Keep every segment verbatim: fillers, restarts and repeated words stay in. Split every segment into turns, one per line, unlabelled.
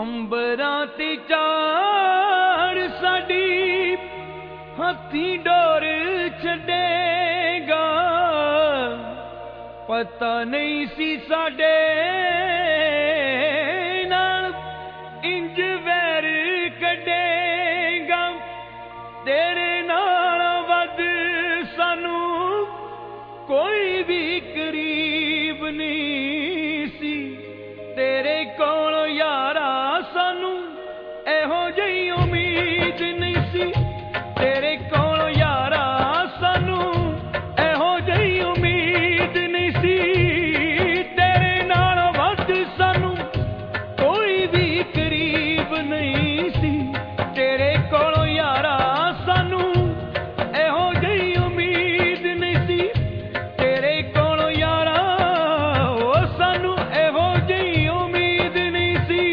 ਅੰਬਰਾਂ ਤੇ ਚਾੜ ਸਾਡੀ ਹੱਥੀਂ ਡੋਰ ਛੱਡੇਗਾ। ਪਤਾ ਨਹੀਂ ਸੀ ਸਾਡੇ ਨਾਲ ਇੰਜ ਵੈਰ ਕੱਢੇਗਾ। ਤੇਰੇ ਨਾਲ ਵੱਧ ਸਾਨੂੰ ਕੋਈ ਵੀ ਕਰੀਬ ਨਹੀਂ ਸੀ। ਤੇਰੇ ਕੋਲੋਂ ਯਾਰਾ ਸਾਨੂੰ ਇਹੋ ਜਿਹੀ ਉਮੀਦ ਨਹੀਂ ਸੀ। ਤੇਰੇ ਕੋਲੋਂ ਯਾਰਾ ਸਾਨੂੰ ਇਹੋ ਜਿਹੀ ਉਮੀਦ ਨਹੀਂ ਸੀ। ਤੇਰੇ ਨਾਲ ਵੱਧ ਸਾਨੂੰ ਕੋਈ ਵੀ ਕਰੀਬ ਨਹੀਂ ਸੀ। ਤੇਰੇ ਕੋਲੋਂ ਯਾਰਾ ਸਾਨੂੰ ਇਹੋ ਜਿਹੀ ਉਮੀਦ ਨਹੀਂ ਸੀ। ਤੇਰੇ ਕੋਲੋਂ ਯਾਰਾ ਉਹ ਸਾਨੂੰ ਇਹੋ ਜਿਹੀ ਉਮੀਦ ਨਹੀਂ ਸੀ।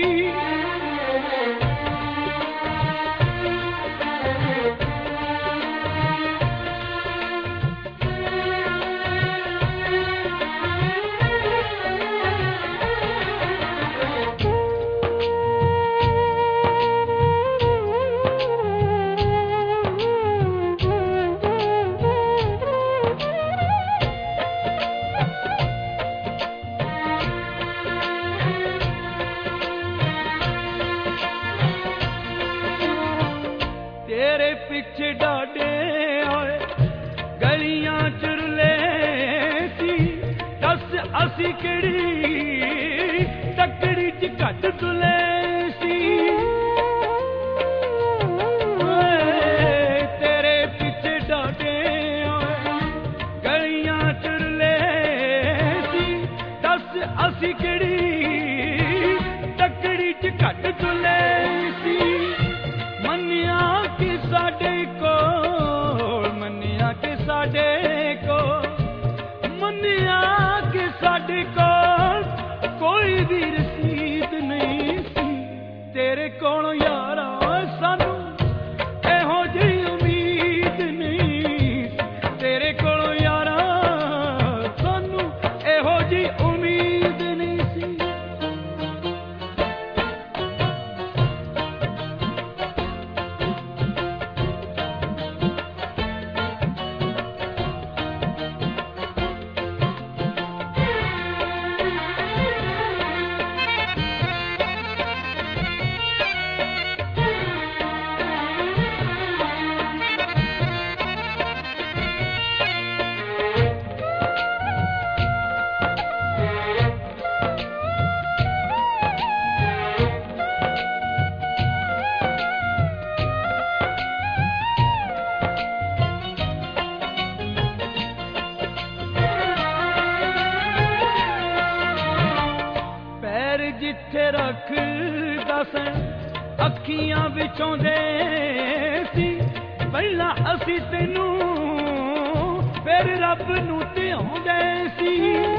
ਤੇਰੇ ਪਿੱਛੇ ਡਾਢੇ ਹੋਏ ਗਲੀਆਂ ਚ ਰੁਲੇ ਸੀ। ਦੱਸ ਅਸੀਂ ਕਿਹੜੀ ਤਕੜੀ ਚ ਘੱਟ ਤੁਲੇ ਸੀ। ਤੇਰੇ ਪਿੱਛੇ ਡਾਢੇ ਹੋਏ ਗਲੀਆਂ ਚ ਰੁਲੇ ਸੀ। ਦੱਸ ਅਸੀਂ ਕਿਹੜੀ ਤਕੜੀ ਚ ਘੱਟ ਤੁਲੇ ਸੀ। ਮੰਨਿਆ ਕਿ ਸਾਡੇ ਕੋਲ ਮੰਨਿਆ ਕਿ ਸਾਡੇ ਕੋਲ ਮੰਨਿਆ ਕਿ ਸਾਡੇ ਕੋਲ ਕੋਈ ਵੀ ਰਸੀਦ ਨਹੀਂ ਸੀ। ਤੇਰੇ ਕੋਲੋਂ ਯਾਰਾ ਸਾਨੂੰ ਇਹੋ ਜਿਹੀ ਉਮੀਦ ਨਹੀਂ ਸੀ। ਤੇਰੇ ਕੋਲੋਂ ਯਾਰਾ ਸਾਨੂੰ ਇਹੋ ਜਿਹੀ ਉਮੀਦ ਨਹੀਂ ਸੀ। ਜਿੱਥੇ ਰੱਖਦਾ ਸੈਂ ਅੱਖੀਆਂ ਵਿੱਚੋਂ ਦੇ ਸੀ। ਪਹਿਲਾਂ ਅਸੀਂ ਤੈਨੂੰ ਫਿਰ ਰੱਬ ਨੂੰ ਧਿਆਉਂਦੇ ਸੀ।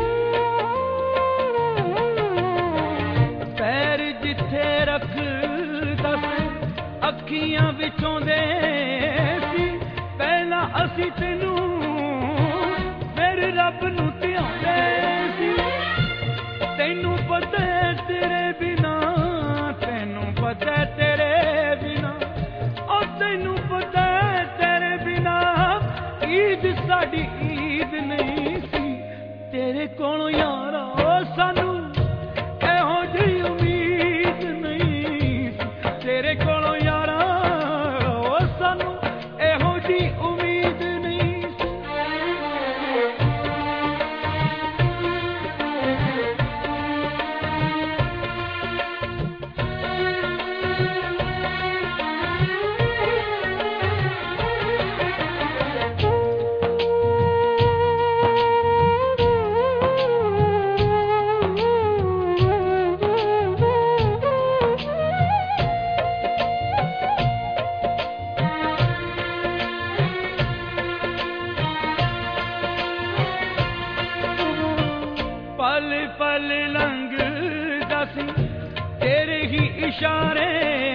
ਪੈਰ ਜਿੱਥੇ ਰੱਖਦਾ ਸੈਂ ਅੱਖੀਆਂ ਵਿੱਚੋਂ ਦੇ ਸੀ। ਪਹਿਲਾਂ ਅਸੀਂ ਤੈਨੂੰ ਫਿਰ ਰੱਬ ਨੂੰ ਧਿਆਉਂਦੇ ਸੀ। ਤੈਨੂੰ ਪਤਾ ਤੇਰੇ ਬਿਨਾ ਤੈਨੂੰ ਪਤਾ ਤੇਰੇ ਬਿਨਾ ਉਹ ਤੈਨੂੰ ਪਤਾ ਤੇਰੇ ਬਿਨਾ ਈਦ ਸਾਡੀ ਈਦ ਨਹੀਂ ਸੀ। ਤੇਰੇ ਕੋਲੋਂ ਯਾਰਾ ਸਾਨੂੰ ਇਹੋ ਜਿਹੀ ਉਮੀਦ ਨਹੀਂ ਸੀ। ਤੇਰੇ ਕੋਲੋਂ ਯਾਰਾ ਸਾਨੂੰ ਇਹੋ ਜਿਹੀ ਉਮੀਦ ਨਹੀਂ ਸੀ। ਪਲ ਪਲ ਲੰਘਦਾ ਸੀ ਤੇਰੇ ਹੀ ਇਸ਼ਾਰੇ